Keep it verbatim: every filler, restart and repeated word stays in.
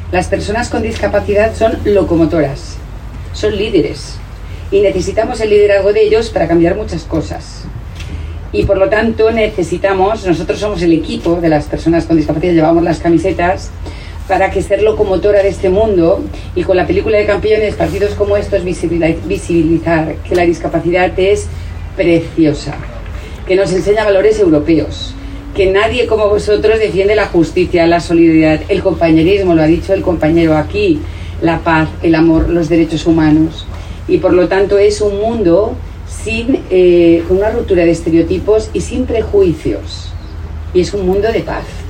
Las personas con discapacidad son locomotoras, son líderes y necesitamos el liderazgo de ellos para cambiar muchas cosas. Y por lo tanto necesitamos, nosotros somos el equipo de las personas con discapacidad, llevamos las camisetas para que ser locomotora de este mundo, y con la película de Campeones, partidos como estos, visibilizar que la discapacidad es preciosa, que nos enseña valores europeos, que nadie como vosotros defiende la justicia, la solidaridad, el compañerismo, lo ha dicho el compañero aquí, la paz, el amor, los derechos humanos. Y por lo tanto es un mundo sin, eh, con una ruptura de estereotipos y sin prejuicios. Y es un mundo de paz.